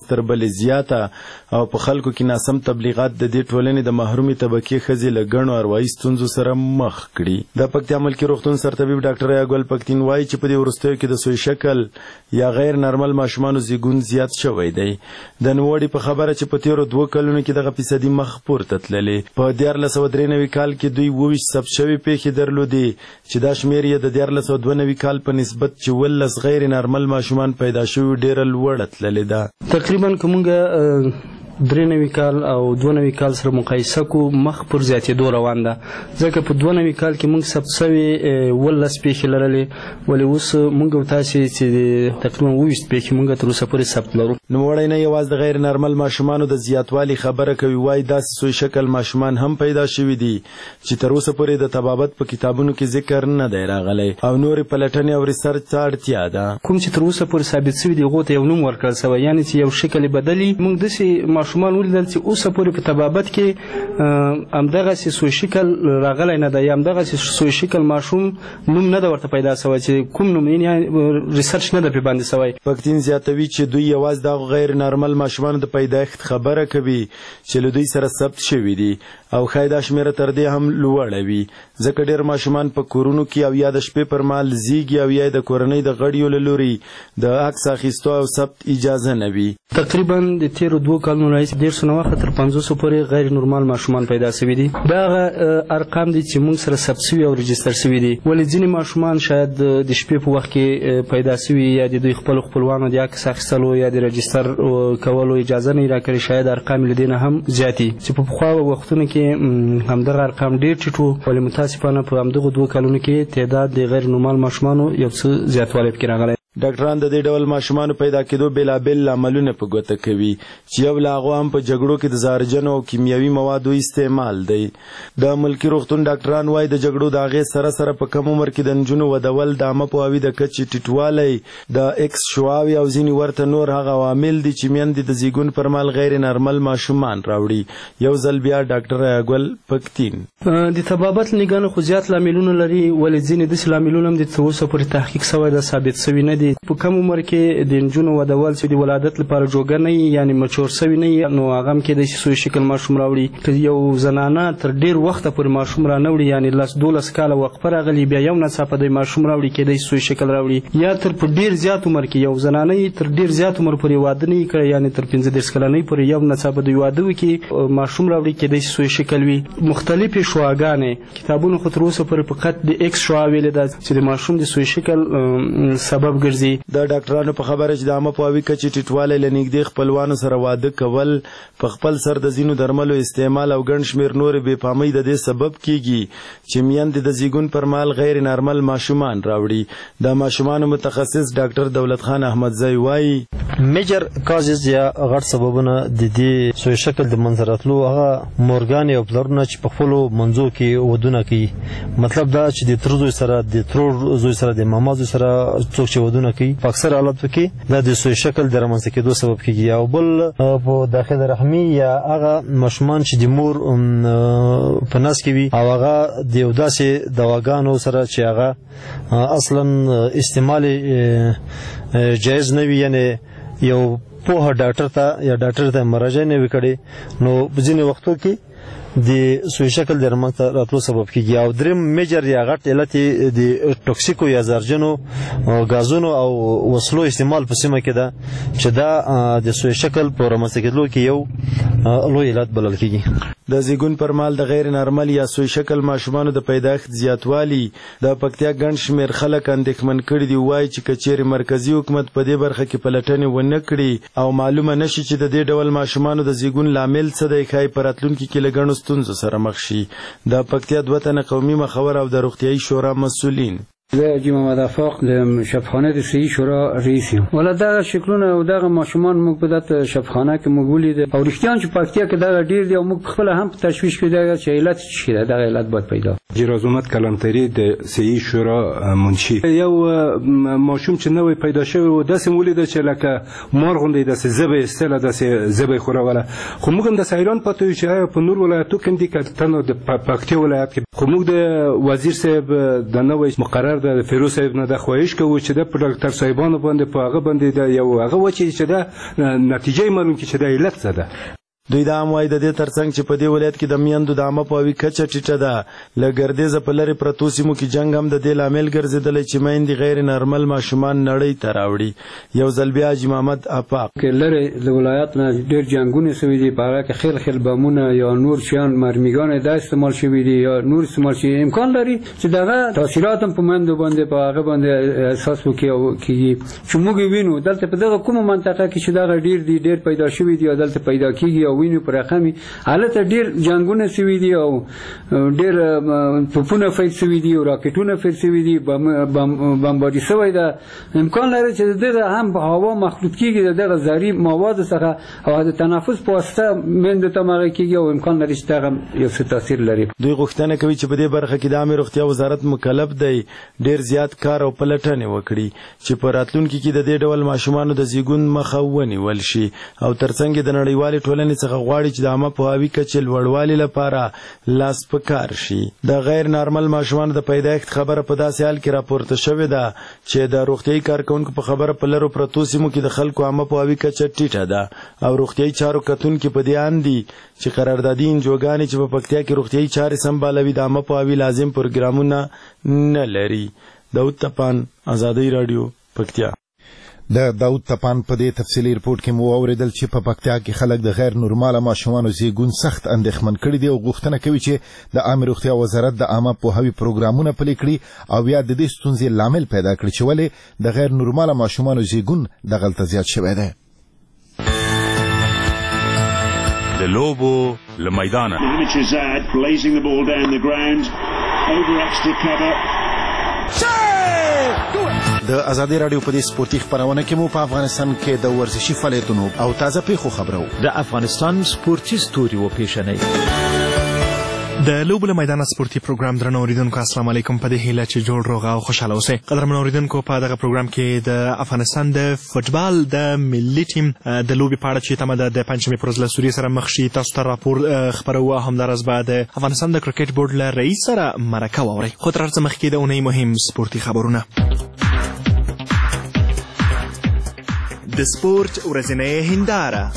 ورځ تر بلې زیاته او په خلکو کې ناسم تبلیغات د دې ټولنې د محرومي طبقې ښځې له ګڼو اروايي ستونزو سره مخ کړي. د پکتیا ملکي روغتون سرطبیب ډاکټر یاګل پکتین وایي چې په دې وروستیو کې د سوی شکل یا غیر نارمل ماشومانو زیږون زیات شوی دی. د نوموړي په خبره چې په تیرو 2 کلونو کې دغه فیصدي مخ پورته تللې. په 1493 کال کې دوی 22 ثبت شوي پیښې درلودې چې دا شمېر یې د 1492 کال په نسبت چې 18 غیر نارمل ماشومان پیدا شوي ډېره لوړه تللې ده. تقریبا که موږ 93 کال او 92 کال سره مقایسه کو مخ پر زیاتېدو روان ده، ځکه په 92 کال کې موږ ثبت شوي 18 پیښې لرلې، ولې اوس موږ او تاسې چې تقریبا 20 پیښې موږ تر اوسه پورې ثبت لرو. نوموړی نه یوازې د غیر نارمل ماشومانو د زیاتوالي خبره کوي، وایي داسې سوی شکل ماشومان هم پیدا شوي دي چې تر اوسه پورې د طبابت په کتابونو کې ذکر نه دی راغلی او نورې پلټنې او ریسرچ ته اړتیا ده. کوم چې تر اوسه پورې ثابت شوي دي هغو ته یو نوم ورکړل شوی، یعنې چې یو شکل یې بدلي. موږ داسې ماشومان ولیدل چې اوسه پورې په طبابت کې همدغسې سوی شکل راغلی نه ده، یا همدغسې سوی شکل ماشوم نوم نه ده ورته پیدا شوی چې کوم نوم یې ریسرچ نه ده پرې باندې شوی. پکتین زیاتوي چې دوی یوازې د غیر نارمل ماشومانو د پیدایښت خبره کوي چې له دوی سره ثبت شوي دي او ښایي دا شمېره تر دې هم لوړه وي، ځکه ډېر ماشومان په کورونو کې او یا د شپې پر مهال زیږي او یا د کورنۍ د غړیو له لوري د عکس اخیستو او ثبت اجازه نه وي. تقریبا د تیرو 2 کلونو راهیسې 150 نه وخت تر 500 پورې غیر نورمال ماشومان پیدا شوي دي. دا هغه ارقام دي چې موږ سره ثبت شوي او رجستر شوي دي، ولې ځینې ماشومان شاید د شپې په وخت کې پیدا شوي یا د دوی خپلو خپلوانو د عکس اخیستلو یا د رجستر کولو اجازه نه یې راکړې، شاید ارقام له دې نه هم زیات دي چې په پخوا وختونو کې همدغه ارقام ډېر ټیټ وو، ولې متاسفانه په همدغو 2 کلونو کې تعداد د غیر نورمال ماشومانو یو څه زیاتوالی پکې راغلی. ډاکټران د دې ډول ماشومانو پیدا کېدو بېلابېل لاملونه په ګوته کوي چې یو له هغو هم په جګړو کې د زهرجنو او کیمیاوي موادو استعمال دی. د ملکي روغتون ډاکټران وایي د جګړو د هغې سره سره په کم عمر کې د نجونو ودول، د عامه پوهاوي د کچې ټیټوالی، د ایکس شواوې او ځینې ورته نور هغه عوامل دي چې میندې د زیږون پر مهال غیر نارمل ماشومان راوړي. یو ځل بیا ډاکټر یاګل پکتین د طبابت نګانو خو زیات لاملونه لري، ولې ځینې داسې لاملونه هم دي تر اوسه پورې تحقیق شوی ده، ثابت شوي نه دي. په کم عمر کې د نجونو ودول چې د ولادت لپاره جوګه نه وي، یعنې مچور شوي نه وي، نو هغه هم کېدای شي سوی شکل ماشوم راوړي. که یو زنانه تر ډېر وخته پورې ماشوم را نه وړي، یعنې 12 کاله وقفه راغلي، بیا یو ناڅاپه د ماشوم راوړي، کېدای شي سوی شکل راوړي. یا تر په ډېر زیات عمر کې یو زنانه تر ډېر زیات عمر پورې واده نه یې کړی، یعنې تر 15 کلنۍ پورې یو ناڅاپه دوی واده وکړي ماشوم راوړي، کېدای شي سوی شکل وي. مختلفې شعاګانې کتابونو خو تر اوسه پورې فقط د ایکس شعا ویلې ده چې د ماشوم د سوی شکل سبب ګرځي. د ډاکټرانو په خبره چې د عامه پوهاوي کچې ټیټوالی له نږدې خپلوانو سره واده کول، په خپل سر د ځینو درملو استعمال او ګڼ شمېر نورې بېپامۍ د دې سبب کیږي چې میندې د زیږون پر مهال غیر نارمل ماشومان راوړي. د ماشومانو متخصص ډاکټر دولت خان احمدزی وایي میجر کازز یا غټ سببونه د دې سوی شکل د منځ راتلو هغه مورګانې او پلرونه چې په خپلو منځو کې ودونه کوي. مطلب دا چې د تر زوی سره د ترور زوی سره د ماما زوی سره څوک چې ودونه کوي په اکثر حالاتو کې دا د سوی شکل د رامنځته کېدو سبب کېږي. او بل په داخل رحمي یا هغه ماشومان چې د مور په نس کې وي او هغه د یو داسې دواګانو سره چې هغه اصلا استعمال جایز نه وي، یعنې یو پوهه ډاکټر ته یا ډاکټر ته مراجعه نه وي کړې، نو په ځینې وختو کې د سوی شکل د رامنځته راتلو سبب کېږي. او دریم میجر یا غټ علت د ټوکسیکو یا زهرجنو غازونو او وسلو استعمال په سیمه کې ده چې دا د سوی شکل په رامنځته کېدلو کې یو لوی علت بلل کېږي. د زیږون پر مهال د غیر نارمل یا سوی شکل ماشومانو د پیدایښت زیاتوالی د پکتیا ګڼ شمېر خلک اندېښمن کړي دي. وایي چې که چیرې مرکزي حکومت په دې برخه کې پلټنې ونه کړي او معلومه نه شي چې د دې ډول ماشومانو د زیږون لامل څه دی، ښایي په راتلونکي کې له ګڼو ستونزو سره مخ شي. د پکتیا 2 تنه قومي مخور او د روغتیایي شورا مسؤلین حاجی محمد افاق د شفاخانه د صحي شورا رئیس یم. ولا دغه شکلونه او دغه ماشومان موږ په دغه شفاخانه کې موږ ولید او رښتیا چې پکتیا کې دغه ډیر دی او موږ خپل هم په تشویش کې دغه چې علت شي دغه علت باید پیدا. جرازومت کلانتری د صحي شورا منشي یو ماشوم چې نوې پیدا شوی و داسې ولید چې لکه مار غوندې داسې زبې استله داسې زبې خوروله، خو موږ هم د سایلان پاتې چې په نور ولایتو کې دي کتنو د پکتیا ولایت کې خو موږ د وزیر صاحب د نوې مقرر د فیروز صاحب نه د خواهش کوو چې د ډاکټر صاحبانو باندې په هغه باندې د یو هغه وچې چې د نتیجې معلوم کې چې د علت څه ده. دوی دا هم وایي د دې ترڅنګ چې په دې ولایت کې د میندو د عامه پوهاوي کچه ټیټه ده له ګردیزه په لرې پرتو سیمو کې جنګ هم د دې لامل ګرځېدلی چې میندې غیر نارمل ماشومان نړۍ ته راوړي. یو ځل بیا حاجي محمد افاق لرې د ولایت نه ډېر جنګونه شوي دي په هغه کې خیل خیل بمونه یا نور شیان مرمیګان دا استعمال شوي دي یا نور استعمال شوي امکان لري چې دغه تاثیرات هم په میندو باندې په هغه باندې احساس وکړي چې موږ وینو دلته په دغه کومه منطقه کې چې دغه ډېر پیدا شوي دي یا دلته پیدا کېږي وینو پر رقمي حالت ډیر جنگونه شوي دي او ډیر توپونه فیل شوي دي او راکټونه فیل شوي دي بمباري شوی ده. امکان لري چې دغه هم په هوا مخلوط کیږي دغه زهري مواد څخه او د تنفس په واسطه مند ته مغه کیږي او امکان لري چې دغه یو څه تاثیر لري. دوی غوښتنه کوي چې په دې برخه کې د عامه روغتیا وزارت مکلف دی ډیر زیات کار او پلټنې وکړي چې په راتلونکي کې د دې ډول ماشومانو د زیږون مخه ونیول شي او ترڅنګ د نړیوالې ټولنې څخه غواړي چې د عامه پوهاوي کچې لوړوالي لپاره لاس په کار شي. د غیر نارمل ماشومانو د پیدایښت خبره په داسې حال کې راپورته شوې ده چې د روغتیايي کارکونکو په خبره په لرو پرتو سیمو کې د خلکو عامه پوهاوي کچه ټیټه ده او روغتیايي چارو کتونکي په دې اند دي چې قراردادي انجوګانې چې په پکتیا کې روغتیايي چارې سمبالوي د عامه پوهاوي لازم پروګرامونه نه لري. داود تپان، آزادۍ راډیو، پکتیا. د داود تپان په دې تفصیلي رپورټ کې مو اوریدل چې په پکتیا کې خلک د غیر نورماله ماشومانو زیږون سخت اندېښمن کړي دي او غوښتنه کوي چې د عامه روغتیا وزارت د عامه پوهاوي پروګرامونه پلي کړي او بیا د دې ستونزې لامل پیدا کړي چې ولې د غیر نورماله ماشومانو زیږون دغلته زیات شوی دی. د لوبو له میدانه د ازادي رادیو په دې سپورتي خبرونه کې مو په افغانستان کې د ورزشي فعالیتونو او تازه پیښو خبرو د افغانستان سپورتي ستوري و پیښنې د لوبو له میدانه سپورتي پروګرام درنو اوریدونکو السلام علیکم. په دې هیله چې جوړ روغ او خوشاله اوسئ. قدرمن اوریدونکو په دغه پروګرام کې د افغانستان د فوټبال د ملي ټیم د لوبې په اړه چې تمه ده د پنجشنبې پر ورځ له سوریې سره مخ شي تاسو ته راپور خپروو. همداراز به د افغانستان د کرکټ بورډ له رئیس سره مرکه واورئ. خو تر هر څه مخکې د اونۍ مهم سپورتي خبرونه. د سپورت ورځنۍ هنداره.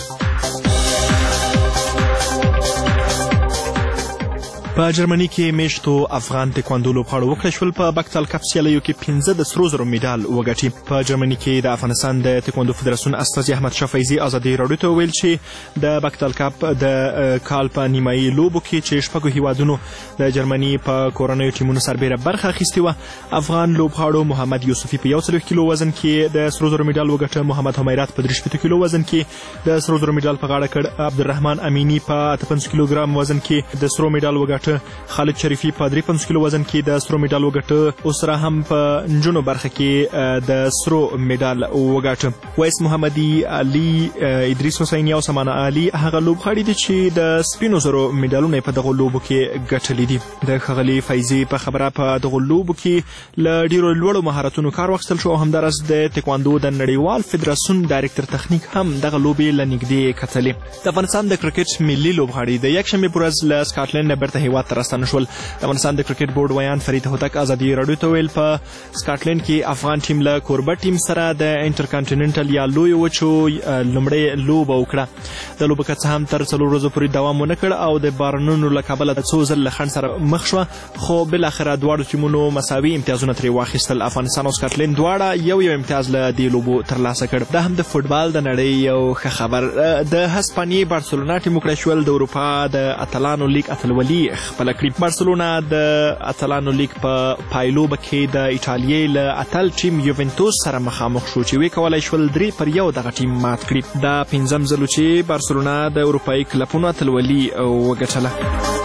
په جرمني کې میشتو افغان تکواندو لوبغاړو وکړای شول په بکتال کپ سیالیو کې 15 د سرو زرو میډال وګټي. په جرمني کې د افغانستان د تکواندو فدراسیون استازي احمد شاه فیضي ازادي راډیو ته وویل چې د بکتال کپ د کال په نیمایي لوبو کې چې شپږو هیوادونو د جرمني په کورنیو ټیمونو سربیره برخه اخیستې وه افغان لوبغاړو محمد یوسفي په 40 کیلو وزن کې د سرو زرو میډال وګټه. محمد حمیرات په 30 کیلو وزن کې د سرو زرو میډال په غاړه کړ. عبدالرحمن امینی په 55 کیلوګرام وزن کې د سرو میډال وګټه. خالد شریفي په 53 کیلو وزن کې د سرو میډال وګټه. اوس را هم په نجونو برخه کې د سرو میډال وګټه. ویس محمدي، علي ادریس حسیني او سمانه علي هغه لوبغاړي دي چې د سپینو زرو میډالونه په دغه لوبو کې ګټلي دي. د ښاغلي فیضي په خبره په دغه لوبو کې له ډیرو لوړو مهارتونو کار واخیستل شو. همداراز د تکواندو د نړیوال فدراسیون ډایرکټر تخنیک هم دغه لوبې له نږدې کتلې. د افغانستان د کرکټ ملي لوبغاړي د یکشنبې پر ورځ له سکاټلند نه بیرته هیواد ته راستانه شول. د افغانستان د کرکټ بورډ ویان فرید هوتک ازادي راډیو ته ویل په سکاټلند کې افغان ټیم له کوربه ټیم سره د انټرکانټیننټل یا لوی وچو لومړی لوبه وکړه. د لوبه که څه هم تر 4 ورځو پورې دوام ونه کړ او د بارنونو له کبله د څو ځل له خنډ سره مخ شوه خو بالاخره دواړو ټیمونو مساوي امتیازونه ترې واخیستل. افغانستان او سکاټلند دواړه یو امتیاز له دې لوبو ترلاسه کړ. دا هم د فوټبال د نړۍ یو ښه خبر. د هسپانیې بارسلونا ټیم وکړای شول د اروپا د اتلانو لیګ اتلولي خپله کړي. بارسلونا د اتلانو لیګ په پایلوبه کې د ایټالیې له اتل ټیم یوونتوس سره مخامخ شو چې ویې کولی شول 3-1 دغه ټیم مات کړي. دا 5م ځل چې بارسلونا د اروپایي کلپونو اتلولي وګټله.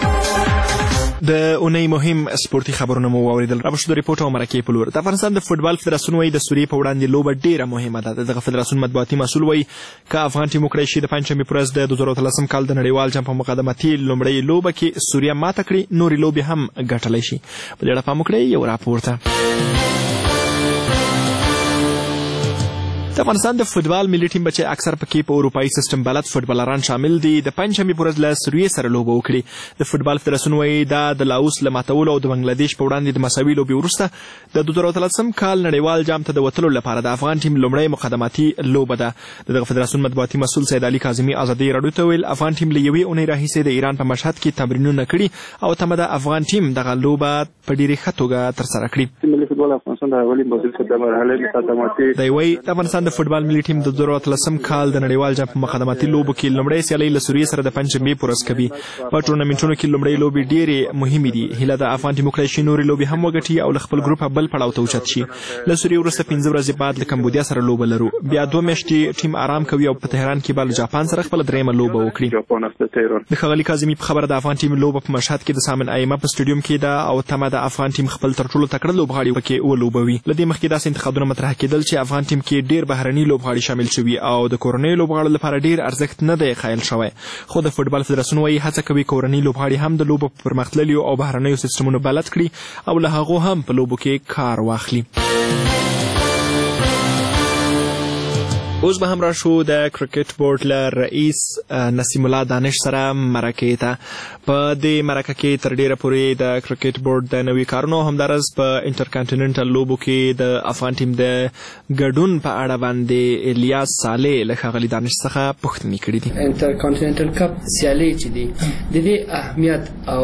د اونۍ مهم سپورتي خبرونه مو واوریدل. را شو د ریپورټ او مرکې په لور. د افغانستان د فوټبال فدراسیون وایي د سوریې په وړاندې لوبه ډیره مهمه ده. دغه فدراسیون مطبوعاتي مسؤل وایي که افغان ټیم وکړی شي د پنجشنبې پر ورځ د 2013 کال د نړیوال جام په مقدمتي لومړۍ لوبه کې سوریه ماته کړي نورې لوبې هم ګټلی شي. په دې اړه پام وکړئ یو راپور ته. د افغانستان د فوتبال ملي ټیم چې اکثر پکې په اروپایي سیستم بلد فوتبالران شامل دي د پنځمې پر ورځ له سوریې سره لوبه وکړي. د فوتبال فدراسیون وایي دا د لاوس له ماتولو او د بنګلادیش په وړاندې د مساوي لوبې وروسته د 2013 کال نړیوال جام ته د وتلو لپاره د افغان ټیم لومړی مقدماتي لوبه ده. دغه فدراسیون مطبوعاتي مسؤل سید علي کاظمي ازادي راډیو ته ویل افغان ټیم له یوې اونۍ راهیسې د ایران په مشهد کې تمرینونه کړي او تمه ده افغان ټیم دغه لوبه په ډېرې ښه توګه ترسره کړي. ملي فوتبال افغانستان د اولین بازی د مرحله مقدماتي دی وایي د افغانستان د فوتبال ملي ټیم د 2013 کال د نړیوال جام په مقدماتي لوبو کې لومړی سیالۍ له سوریې سره د پنجشنبې پر ورځ کوي. په ټورنمنټونو کې لومړۍ لوبې ډېرې مهمې دي. هیله ده افغان ټیم وکړی شي نورې لوبې هم وګټي او له خپل ګروپ بل پړاو ته اوچت شي. له سوریې وروسته 15 ورځې بعد له کمبودیا سره لوبه لرو. بیا 2 میاشتې ټیم آرام کوي او په تهران کې به له جاپان سره خپله درېیمه لوبه وکړي. د ښاغلي کاظمي په خبره د افغان ټیم لوبه په مشهد کې د سامن ائمه په سټیډیوم کې ده او تمه د افغان ټیم خپل تر ټولو تکړه لوبغاړي پکې ولوبوي. له دې مخکې داسې انتقادونه مطرح کېدل چې افغان ټیم کې ډېر بهرني لوبغاړي شامل شوي او د کورنیو لوبغاړو لپاره ډېر ارزښت نه دی قایل شوی. خو د فوتبال فدراسیون وایي هڅه کوي کورني لوبغاړي هم د لوبو په پرمختللیو او بهرنیو سیستمونو بلد کړي او له هغو هم په لوبو کې کار واخلي. اوس به هم راشو د کرکټ بورډ له رئیس نسیم الله دانش سره مرکې ته. په دې مرکه کې تر ډیره پورې د کرکټ بورډ د نوي کارونو همدارس په انټرکانټیننټل لوبو کې د افغان ټیم د ګډون په اړه باندې الیاس صالح له ښاغلي دانش څخه پوښتنې کړې دي. انټرکانټیننټل کپ سیالۍ چې دي د دې اهمیت او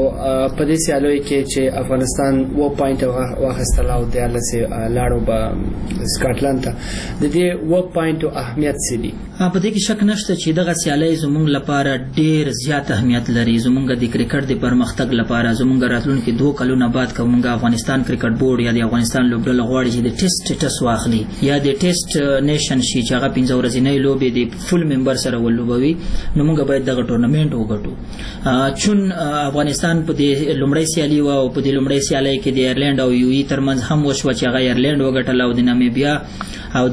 په دې سیالیو کې چې افغانستان 2 پوینټ واخیستل او 13 لاړو به سکاټلند ته د دې 2 پوینټ اهمیت څه دي؟ په دې کې شک نشته چې دغه سیالۍ زموږ لپاره ډېر زیات اهمیت لري. زموږ د کرکټ د پرمختګ لپاره زموږ راتلونکي 2 کلونه بعد که موږ افغانستان کرکټ بورډ یا د افغانستان لوبډله غواړي چې د ټیسټ سټیټس واخلي یا د ټیسټ نیشن شي چې هغه 15 ورځنۍ لوبې د فول ممبر سره ولوبوي نو موږ باید دغه ټورنمنټ وګټو. چون افغانستان په دې لومړۍ سیالي و او په دې لومړۍ سیالۍ کې د ایرلند او یو ای ترمنځ هم وشوه چې هغه ایرلند وګټله او د نامیبیا او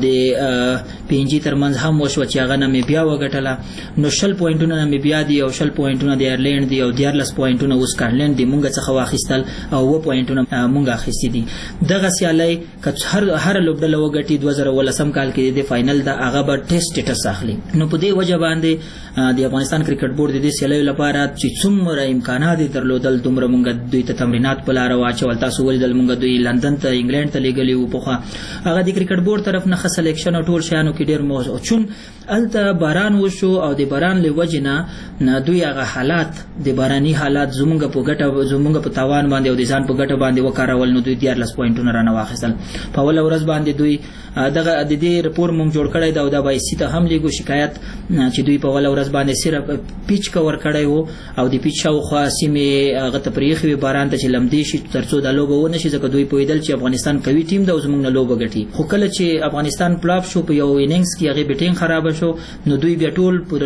د پینجی ترمنځ هم وشوه چې هغه نامیبیا وګټله. نو 20 پوینټونه نامیبیا دي او 20 پوینټونه د ایرلند دي او 14 پوینټونه اوس سکاټلند دي مونږ څخه واخیستل او 2 پوینټونه مونږ اخیستي دي. دغه سیالۍ که هر لوبډله وګټي 2018 کال کې د فائنل د هغه به ټیسټ سټیټس اخلي. نو په دې وجه باندې د افغانستان کرکټ بورډ د دې سیالیو لپاره چې څومره امکانات درلودل دومره مونږ دوی ته تمرینات په لار واچول. تاسو ولیدل مونږ دوی لندن ته انګلند ته لېږلي وو. پخوا هغه د کرکټ بورډ طرف نه ښه سلیکشن او ټول شیانو کې ډېر موضوع چون هلته باران وشو او د باران له وجې نه دوی هغه حالات د باراني حالات زمونږ په ګټه زمونږ په تاوان باندې او د ځان په ګټه باندې وکارول. نو دوی 14 پوینټونه رانه واخیستل. په اوله ورځ باندې دوی دغه د دې رپورټ مونږ جوړ کړی دا او د بایسي ته هم لیږو شکایت چې دوی په اوله ورځ باندې صرف پیچ کور کړی وو او د پیچ شاوخوا سیمې هغه ته پرېښې وې باران ته چې لمدې شي تر څو دا لوبه ونه شي ځکه دوی پوهېدل چې افغانستان قوي ټیم ده او زموږ نه لوبه ګټي. خو کله چې افغانستان پلاپ شو په یو اننګز کې هغې بیټینګ خرابه شو نو دوی بیا ټول